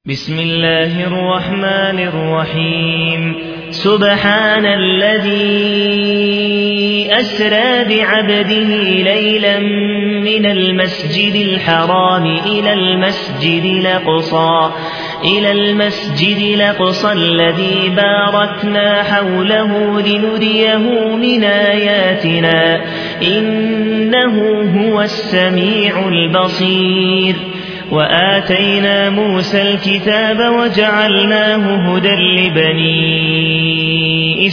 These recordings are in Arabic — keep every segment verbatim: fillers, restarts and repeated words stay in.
بسم الله الرحمن الرحيم سبحان الذي أسرى بعبده ليلا من المسجد الحرام إلى المسجد الأقصى إلى المسجد الأقصى الذي باركنا حوله لنريه من آياتنا إنه هو السميع البصير وآتينا موسى الكتاب وجعلناه هدى لبني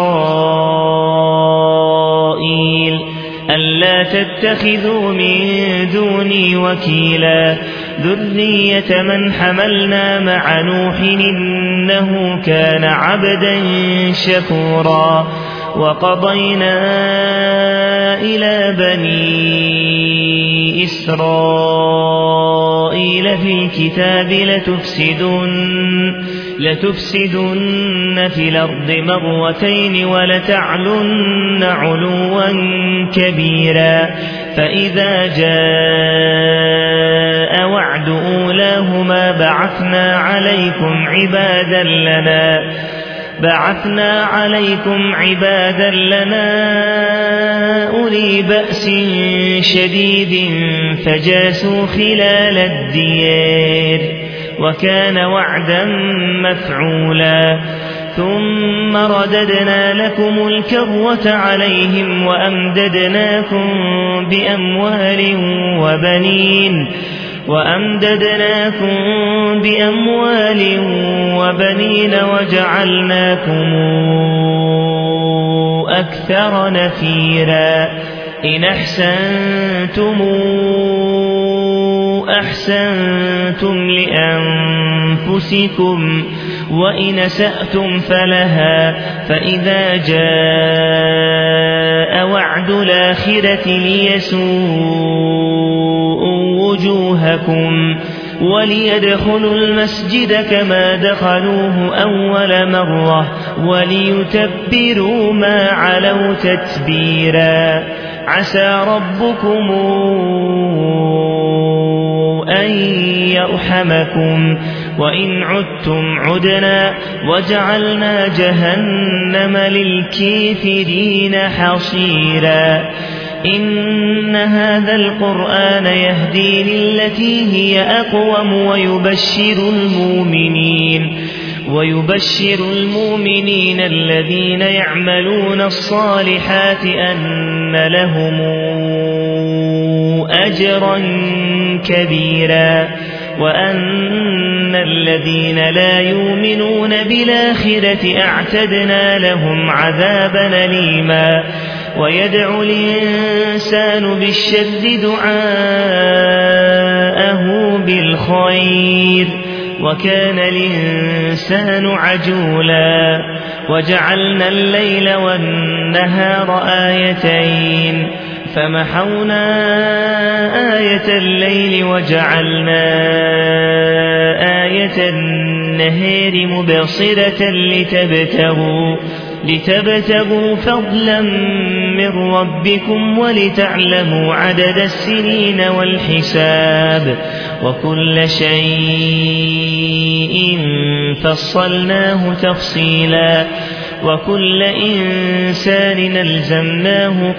إسرائيل ألا تتخذوا من دوني وكيلا ذرية من حملنا مع نوح إنه كان عبدا شكورا وقضينا إلى بني إسرائيل في الكتاب لتفسدن, لتفسدن في الأرض مرتين ولتعلن علوا كبيرا فإذا جاء وعد أولاهما بعثنا عليكم عبادا لنا بعثنا عليكم عبادا لنا أولي بأس شديد فجاسوا خلال الديار وكان وعدا مفعولا ثم رددنا لكم الكرة عليهم وأمددناكم بأموال وبنين وأمددناكم بأموال وبنين وجعلناكم أكثر نفيرا إن أحسنتم أحسنتم لأنفسكم وإن أسأتم فلها فإذا جاء وعد الآخرة ليسوءوا وجوهكم وليدخلوا المسجد كما دخلوه أول مرة وليتبروا ما علوا تتبيرا عسى ربكم أن يرحمكم وإن عدتم عدنا وجعلنا جهنم للكافرين حصيرا إن هذا القرآن يهدي للتي هي أقوم ويبشر المؤمنين ويبشر المؤمنين الذين يعملون الصالحات أن لهم أجرا كبيرا وأن الذين لا يؤمنون بالآخرة أعتدنا لهم عذابا أليما ويدعو الإنسان بالشر دعاءه بالخير وكان الإنسان عجولا وجعلنا الليل والنهار آيتين فمحونا آية الليل وجعلنا آية النهار مبصرة لتبتغوا لتبتغوا فضلا من ربكم ولتعلموا عدد السنين والحساب وكل شيء فصلناه تفصيلا وكل إنسان ألزمناه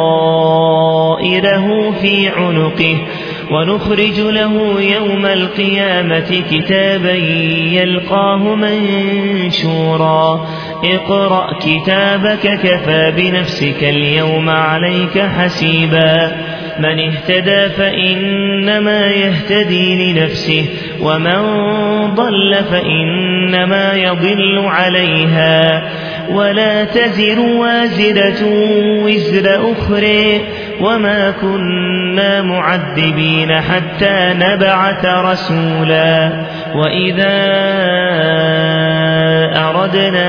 طائره في عنقه ونخرج له يوم القيامة كتابا يلقاه منشورا اقرأ كتابك كفى بنفسك اليوم عليك حسيبا من اهتدى فإنما يهتدي لنفسه ومن ضل فإنما يضل عليها ولا تزر وازرة وزر أخرى وما كنا معذبين حتى نبعث رسولا وإذا أردنا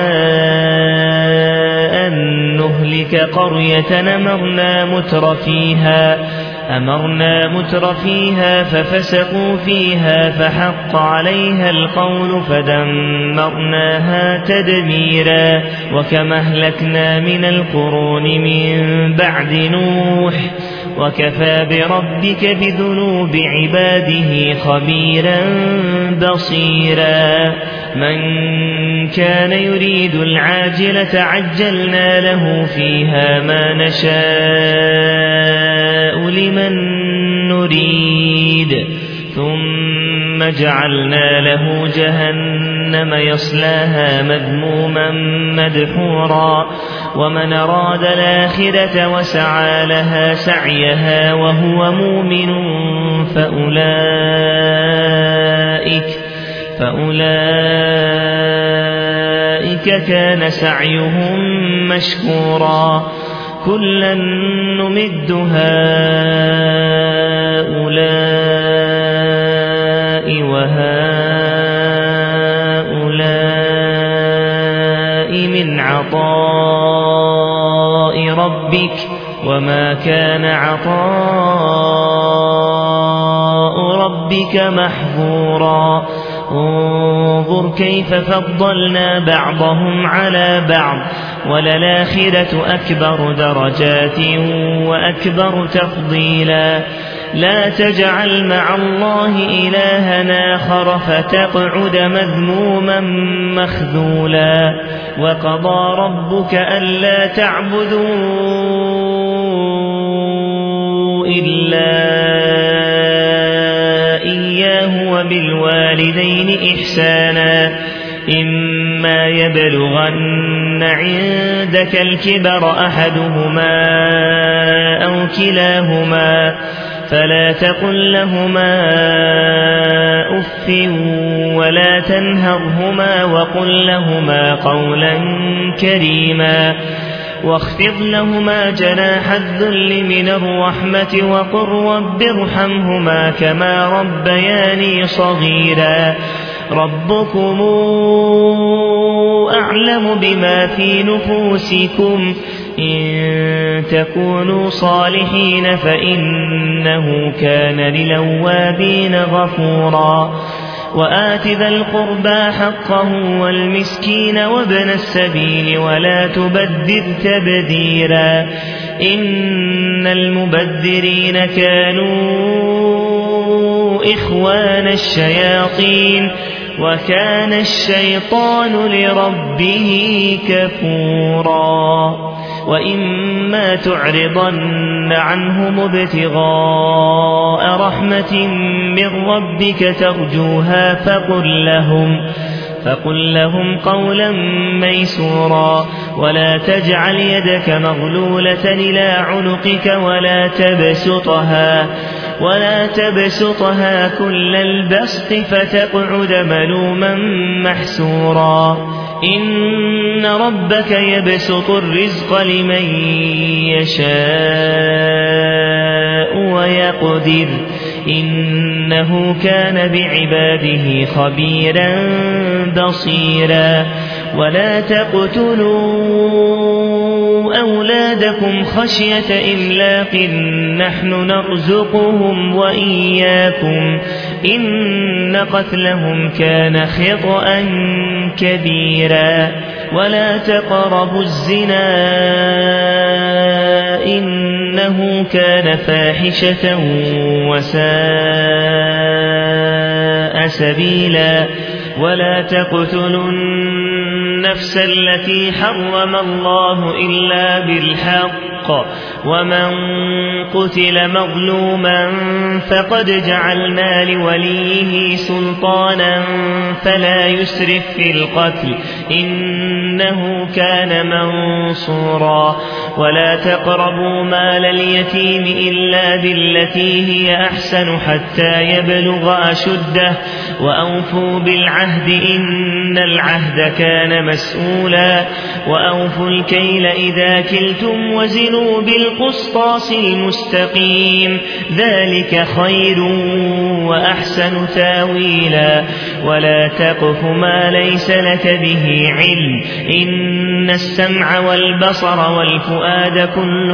أن نهلك قرية أمرنا متر فيها أمرنا متر فيها ففسقوا فيها فحق عليها القول فدمرناها تدميرا وكما أهلكنا من القرون من بعد نوح وكفى بربك بذنوب عباده خبيرا بصيرا من كان يريد العاجلة عجلنا له فيها ما نشاء لمن نريد ثم جعلنا له جهنم يصلاها مذموما مدحورا ومن أراد الآخرة وسعى لها سعيها وهو مؤمن فأولئك فأولئك كان سعيهم مشكورا كلا نمد هؤلاء وهؤلاء من عطاء ربك وما كان عطاء ربك محظورا انظر كيف فضلنا بعضهم على بعض وللآخرة أكبر درجات وأكبر تفضيلا لا تجعل مع الله إلها آخر فتقعد مذموما مخذولا وقضى ربك ألا تعبدوا إلا إياه وبالوالدين إحسانا إما يبلغن عندك الكبر أحدهما أو كلاهما فلا تقل لهما أف ولا تنهرهما وقل لهما قولا كريما واخفض لهما جناح الذل من الرحمة وقل رب ارحمهما كما ربياني صغيرا ربكم أعلم بما في نفوسكم إن تكونوا صالحين فإنه كان للأوابين غفورا وآت ذا القربى حقه والمسكين وابن السبيل ولا تبذر تبذيرا إن المبذرين كانوا إخوان الشياطين وكان الشيطان لربه كفورا وإما تعرضن عنهم ابتغاء رحمة من ربك ترجوها فقل لهم فقل لهم قولا ميسورا ولا تجعل يدك مغلولة إلى عنقك ولا تبسطها ولا تبسطها كل البسط فتقعد ملوما محسورا إن ربك يبسط الرزق لمن يشاء ويقدر إنه كان بعباده خبيرا بصيرا ولا تقتلوا أولادكم خشية إملاق نحن نرزقهم وإياكم إن قتلهم كان خطأ كبيرا ولا تقربوا الزنا إنه كان فاحشة وساء سبيلا ولا تقتلوا النفس التي حرم الله إلا بالحق ومن قتل مظلوما فقد جعلنا لوليه سلطانا فلا يسرف في القتل إنه كان منصورا ولا تقربوا مال اليتيم إلا بالتي هي أحسن حتى يبلغ أشده وأوفوا بالعهد إن العهد كان مسؤولا وأوفوا الكيل إذا كلتم وزنوا بالقسطاس المستقيم ذلك خير وأحسن تاويلا ولا تقف ما ليس لك به علم إن السمع والبصر والفؤاد كل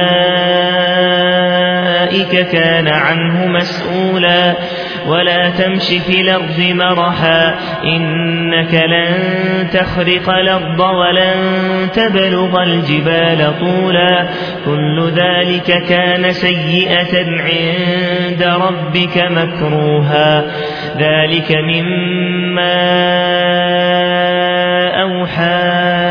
أولئك كان عنه مسؤولا ولا تمش في الأرض مرحا إنك لن تخرق الأرض ولن تبلغ الجبال طولا كل ذلك كان سيئة عند ربك مكروها ذلك مما أوحى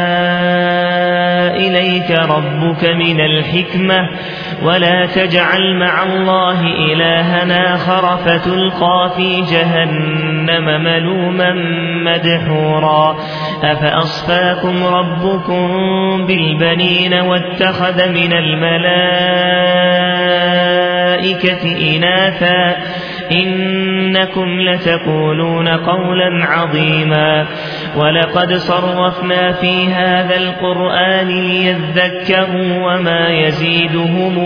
إليك ربك من الحكمة ولا تجعل مع الله إلها آخر فتلقى في جهنم ملوما مدحورا أفأصفاكم ربكم بالبنين واتخذ من الملائكة إناثا إنكم لتقولون قولا عظيما ولقد صرفنا في هذا القرآن ليذكروا وما يزيدهم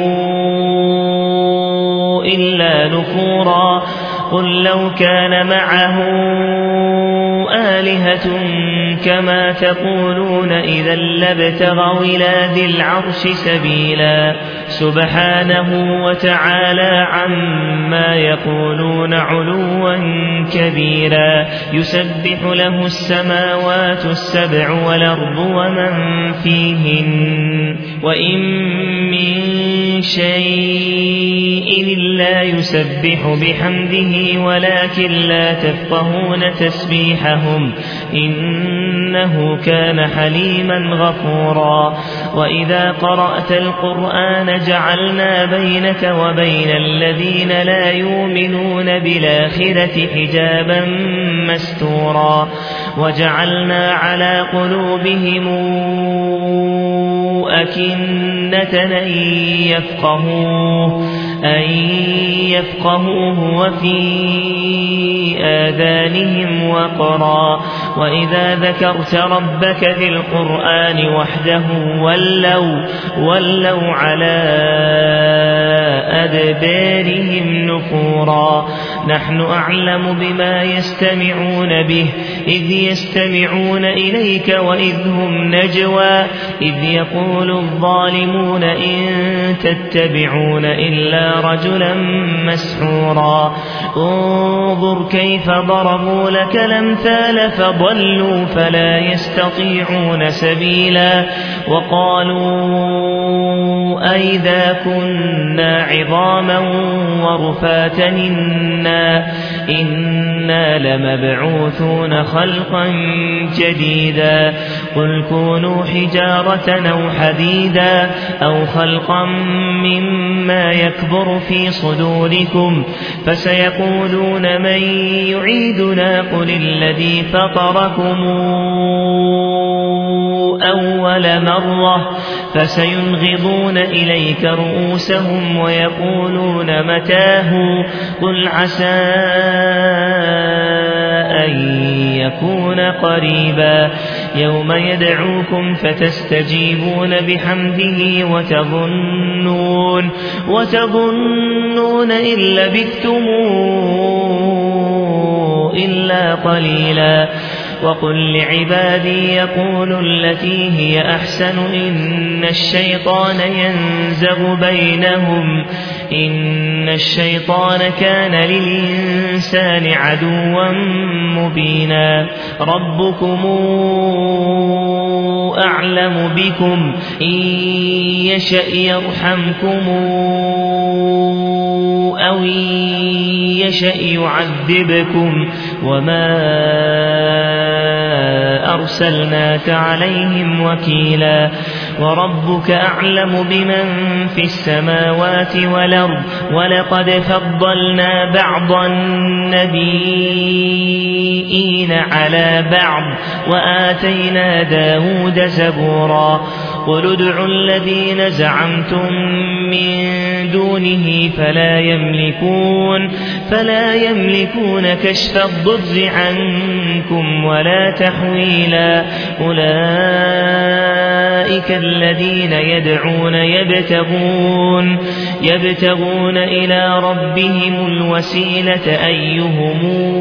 إلا نفورا قل لو كان معه آلهة كما تقولون إذا لابتغوا إلى ذي العرش سبيلا سبحانه وتعالى عما يقولون علوا كبيرا يسبح له السماوات السبع والأرض ومن فيهن وإن من شيء إلا يسبح بحمده ولكن لا تفقهون تسبيحهم إنه كان حليما غفورا وإذا قرأت القرآن جعلنا بينك وبين الذين لا يؤمنون بالآخرة حجابا مستورا وجعلنا على قلوبهم أكنة أن يفقهوه أن يفقهوه وفي آذانهم وقرا وإذا ذكرت ربك في القرآن وحده ولوا, ولوا على أدبارهم نفورا نحن أعلم بما يستمعون به إذ يستمعون إليك وإذ هم نجوى إذ يقول الظالمون إن تتبعون إلا رجلا مسحورا انظر كيف ضربوا لك الأمثال فضلوا فلا يستطيعون سبيلا وقالوا أئذا كنا عظاما ورفاتا إنا, إنا لمبعوثون خلقا جديدا قل كونوا حجارة أو حديدا أو خلقا مما يكبر في صدوركم فسيقولون من يعيدنا قل الذي فطركم أول مرة فسينغضون إليك رؤوسهم ويقولون متاه قل عسى أن يكون قريبا يوم يدعوكم فتستجيبون بحمده وتظنون, وتظنون إن لبثتم إلا قليلا وقل لعبادي يقولوا التي هي أحسن إن الشيطان ينزغ بينهم إن الشيطان كان للإنسان عدوا مبينا ربكم أعلم بكم إن يشأ يرحمكم أو إن يشأ يعذبكم وما أرسلناك عليهم وكيلا وربك أعلم بمن في السماوات والأرض ولقد فضلنا بعض النبيين على بعض وآتينا داود زبورا قل ادعوا الذين زعمتم من دونه فلا يملكون فلا يملكون كشف الضر عنكم ولا تحويلا أولئك الذين يدعون يبتغون يبتغون إلى ربهم الوسيلة أيهم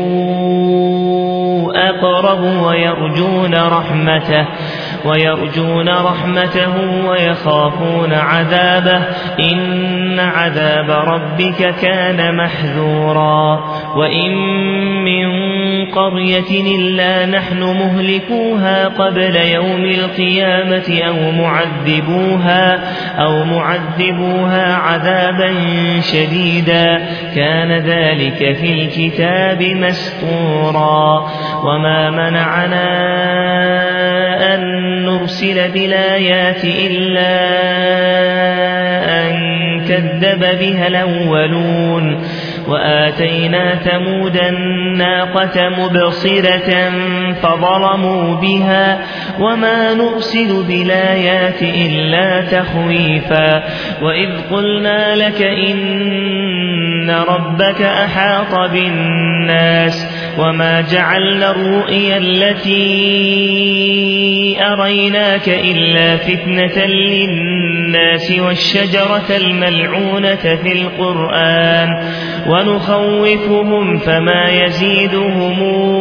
أقرب ويرجون رحمته ويرجون رحمته ويخافون عذابه إن عذاب ربك كان محذورا وإن من قرية إلا نحن مهلكوها قبل يوم القيامة أو معذبوها أو معذبوها عذابا شديدا كان ذلك في الكتاب مسطورا وما منعنا أن نرسل بالآيات إلا أن كذب بها الأولون وآتينا ثمود الناقة مبصرة فظلموا بها وما نرسل بالآيات إلا تخويفا وإذ قلنا لك إن ربك أحاط بالناس وما جعلنا الرؤيا التي أريناك إلا فتنة للناس والشجرة الملعونة في القرآن ونخوفهم فما يزيدهم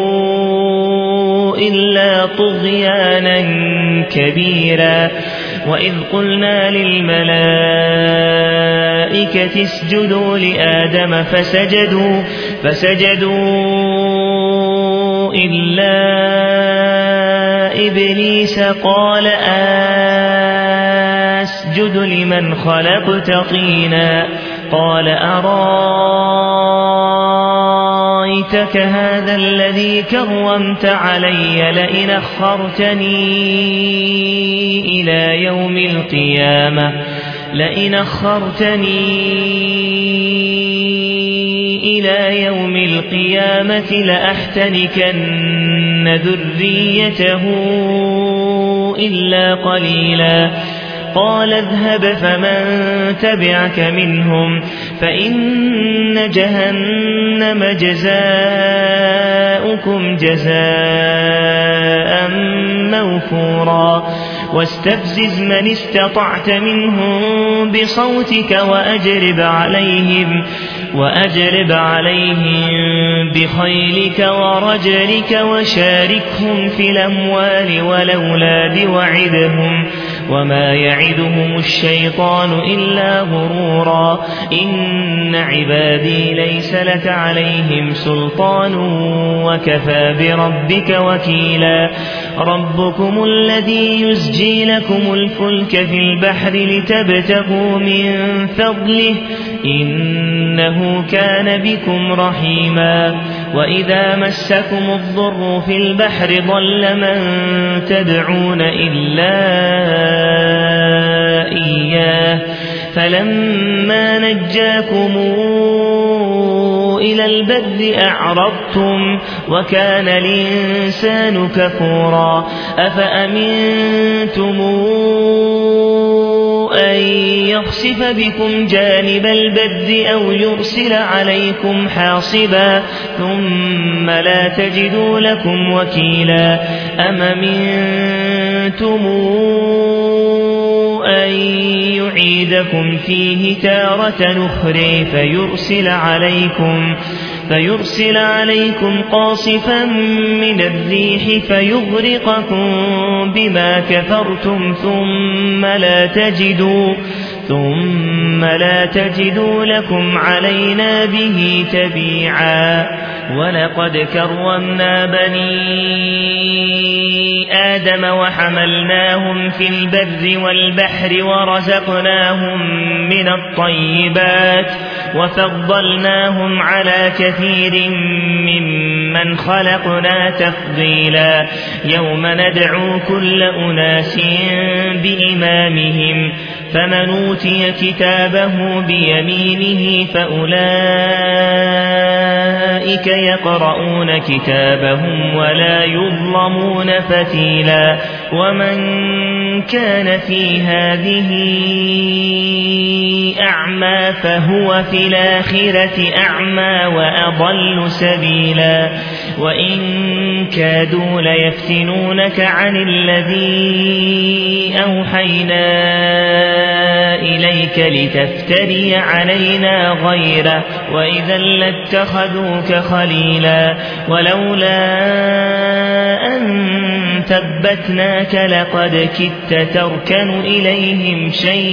إلا طغيانا كبيرا وإذ قلنا للملائكة اسجدوا لآدم فسجدوا فسجدوا إلا إبليس قال أسجد لمن خلقت طينا قال أرايتك هذا الذي كرمت علي لئن أخرتني إلى يوم القيامة لئن أخرتني إلى يوم القيامة لأحتنكن ذريته إلا قليلا قال اذهب فمن تبعك منهم فإن جهنم جزاؤكم جزاء موفورا واستفزز من استطعت منهم بصوتك وأجرب عليهم وأجرب عليهم بخيلك ورجلك وشاركهم في الأموال والأولاد وعدهم وما يعدهم الشيطان إلا غرورا إن عبادي ليس لك عليهم سلطان وكفى بربك وكيلا ربكم الذي يزجي لكم الفلك في البحر لتبتغوا من فضله إنه كان بكم رحيما وإذا مسكم الضر في البحر ضل من تدعون إلا إياه فلما نجاكم إلى البر أعرضتم وكان الإنسان كفورا أفأمنتم أن يخسف بكم جانب البر أو يرسل عليكم حاصبا ثم لا تجدوا لكم وكيلا أم أمنتم أن يعيدكم فيه تارة أخرى فيرسل عليكم فيرسل عليكم قاصفا من الريح فيغرقكم بما كفرتم ثم لا تجدوا ثم لا تجدوا لكم علينا به تبيعا ولقد كرمنا بني آدم وحملناهم في البر والبحر ورزقناهم من الطيبات وفضلناهم على كثير ممن خلقنا تفضيلا يوم ندعو كل أناس بإمامهم فمن أوتي كتابه بيمينه فأولئك يقرؤون كتابهم ولا يظلمون فتيلا ومن كان في هذه أعمى فهو في الآخرة أعمى وأضل سبيلا وإن كادوا ليفتنونك عن الذي أوحينا إليك لتفتري علينا غيره وإذا لاتخذوك خليلا ولولا أن ثبتناك لقد كدت تركن إليهم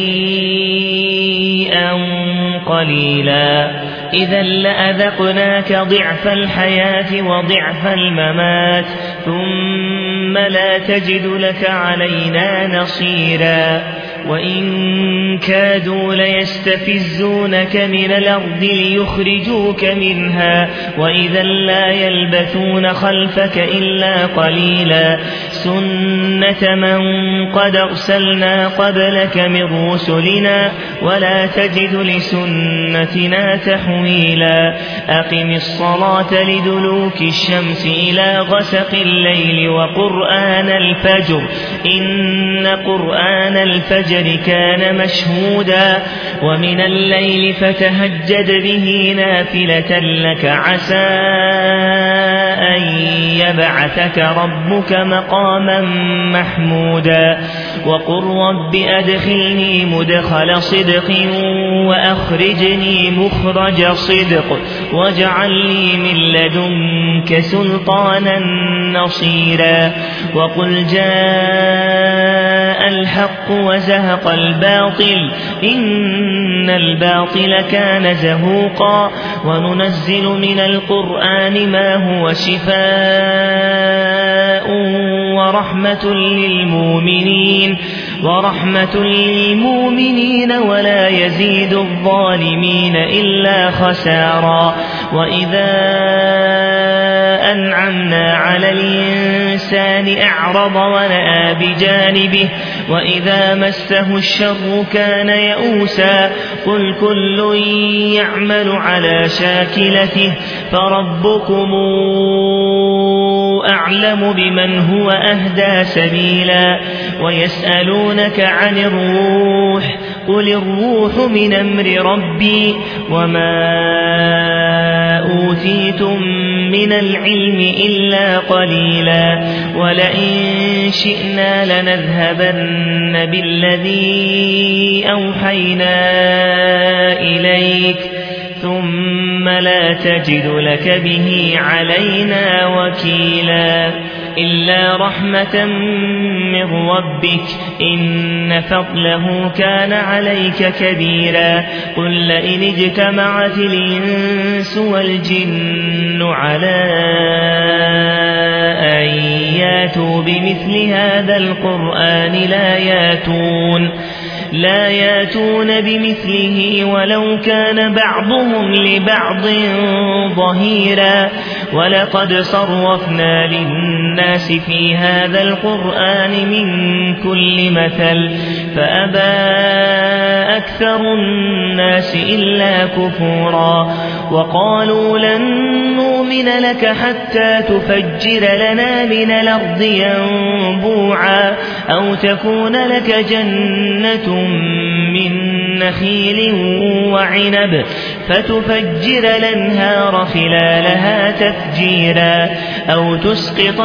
شيئا قليلا إذا لأذقناك ضعف الحياة وضعف الممات ثم لا تجد لك علينا نصيرا وإن كادوا ليستفزونك من الأرض ليخرجوك منها وإذا لا يلبثون خلفك إلا قليلا سنة من قد أرسلنا قبلك من رسلنا ولا تجد لسنتنا تحويلا أقم الصلاة لدلوك الشمس إلى غسق الليل وقرآن الفجر إن قرآن الفجر كان مشهودا ومن الليل فتهجد به نافلة لك عسى أن يبعثك ربك مقاما محمودا وقل رب أدخلني مدخل صدق وأخرجني مخرج صدق واجعل لي من لدنك سلطانا نصيرا وقل جاء الحق وزهق الباطل إن الباطل كان زهوقا وننزل من القرآن ما هو شفاء ورحمة للمؤمنين ورحمة للمؤمنين ولا يزيد الظالمين إلا خسارا وإذا أنعمنا على الإنسان أعرض ونأى بجانبه وإذا مسه الشر كان يئوسا قل كل يعمل على شاكلته فربكم أعلم بمن هو أهدى سبيلا ويسألونك عن الروح قل الروح من أمر ربي وما أوتيتم من العلم إلا قليلا ولئن شئنا لنذهبن بالذي أوحينا إليك ثم لا تجد لك به علينا وكيلا إلا رحمة من ربك إن فضله كان عليك كبيرا قل لئن اجتمعت الإنس والجن على أن ياتوا بمثل هذا القرآن لا ياتون لا ياتون بمثله ولو كان بعضهم لبعض ظهيرا ولقد صرفنا للناس في هذا القرآن من كل مثل فأبى أكثر الناس إلا كفورا وقالوا لن نؤمن لك حتى تفجر لنا من الأرض ينبوعا أو تكون لك جنة من نخيل وعنب فتفجر الأنهار خلالها تفجيرا أو تسقط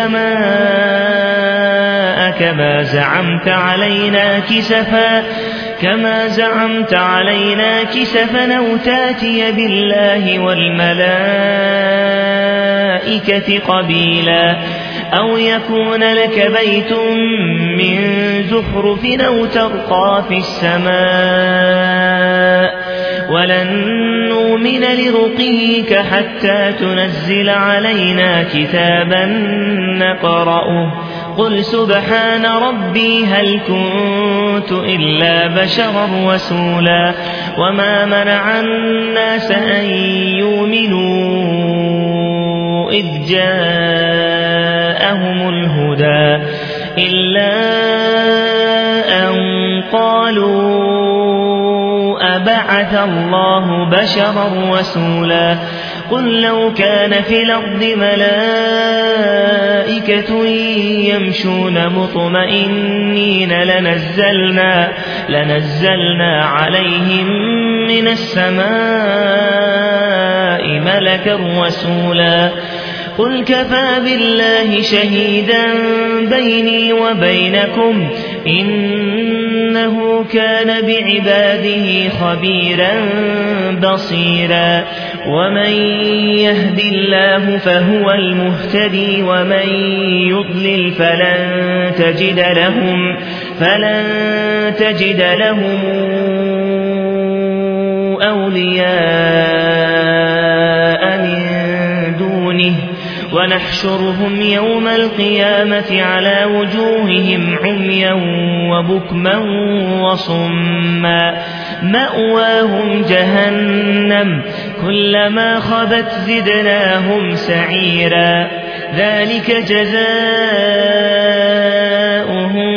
السماء كما زعمت علينا كسفا كما زعمت علينا كسفا أو تاتي بالله والملائكة قبيلا أو يكون لك بيت من زخرف أو ترقى في السماء ولن نؤمن لرقيك حتى تنزل علينا كتابا نقرأه قل سبحان ربي هل كنت إلا بشرا رسولا وما منع الناس أن يؤمنوا إذ جاءهم الهدى إلا أن قالوا أبعث الله بشرا رسولا قل لو كان في الأرض ملائكة ملائكة يمشون مطمئنين لنزلنا, لنزلنا عليهم من السماء ملكا رسولا قل كفى بالله شهيدا بيني وبينكم إنه كان بعباده خبيرا بصيرا ومن يهد الله فهو المهتدي ومن يضلل فلن تجد لهم, فلن تجد لهم أولياء من دونه ونحشرهم يوم القيامة على وجوههم عميا وبكما وصما مأواهم جهنم كلما خبت زدناهم سعيرا ذلك جزاؤهم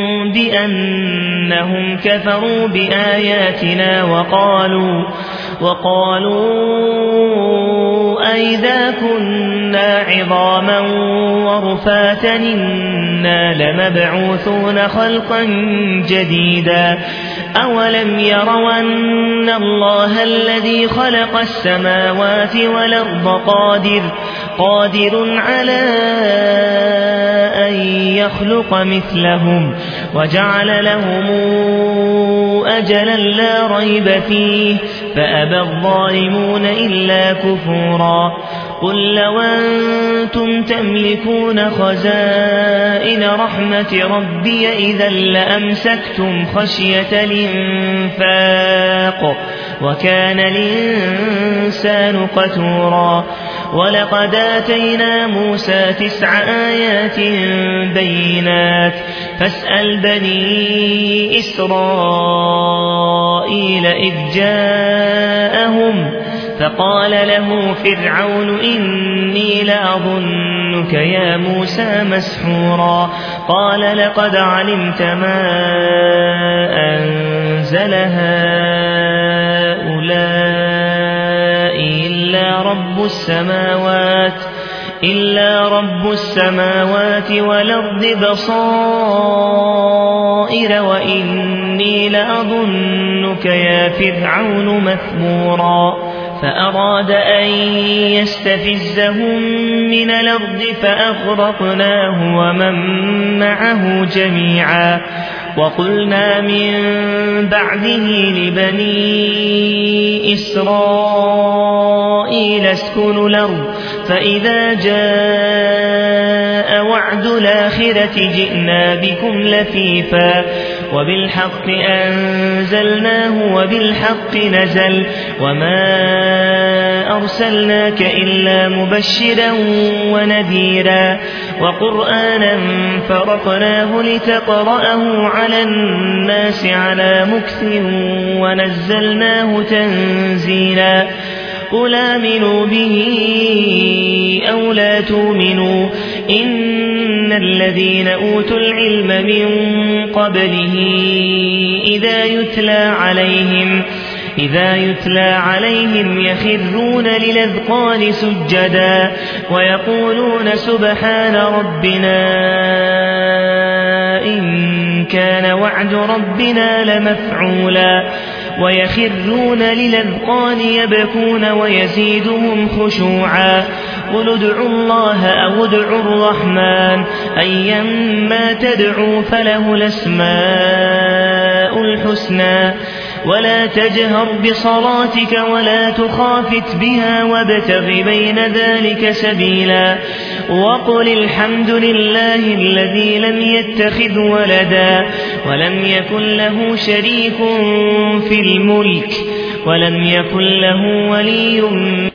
بأنهم كفروا بآياتنا وقالوا وقالوا أئذا كنا عظاما ورفاتا إنا لمبعوثون خلقا جديدا أولم يروا أن الله الذي خلق السماوات والأرض قادر, قادر على أن يخلق مثلهم وجعل لهم أجلا لا ريب فيه فأبى الظالمون إلا كفورا قل لو أنتم تملكون خزائن رحمة ربي إذا لأمسكتم خشية الإنفاق وكان الإنسان قتورا ولقد آتينا موسى تسع آيات بينات فاسأل بني إسرائيل إذ جاءهم فقال له فرعون إني لأظنك يا موسى مسحورا قال لقد علمت ما أنزل هؤلاء إلا رب السماوات إلا رب السماوات والأرض بصائر وإني لأظنك يا فرعون مثبورا فأراد أن يستفزهم من الأرض فأغرقناه ومن معه جميعا وقلنا من بعده لبني إسرائيل اسكنوا الأرض فإذا جاء وعد الآخرة جئنا بكم لفيفا وبالحق أنزلناه وبالحق نزل وما أرسلناك إلا مبشرا ونذيرا وقرآنا فرقناه لتقرأه على الناس على مكث ونزلناه تنزيلا قل آمنوا به أو لا تؤمنوا إن الذين أوتوا العلم من قبله إذا يتلى عليهم إذا يتلى عليهم يخرون للأذقان سجدا ويقولون سبحان ربنا إن كان وعد ربنا لمفعولا ويخرون للأذقان يبكون ويزيدهم خشوعا قل ادعوا الله أو ادعوا الرحمن أيما تدعوا فله الأسماء الحسنى ولا تجهر بصلاتك ولا تخافت بها وابتغ بين ذلك سبيلا وقل الحمد لله الذي لم يتخذ ولدا ولم يكن له شريك في الملك ولم يكن له ولي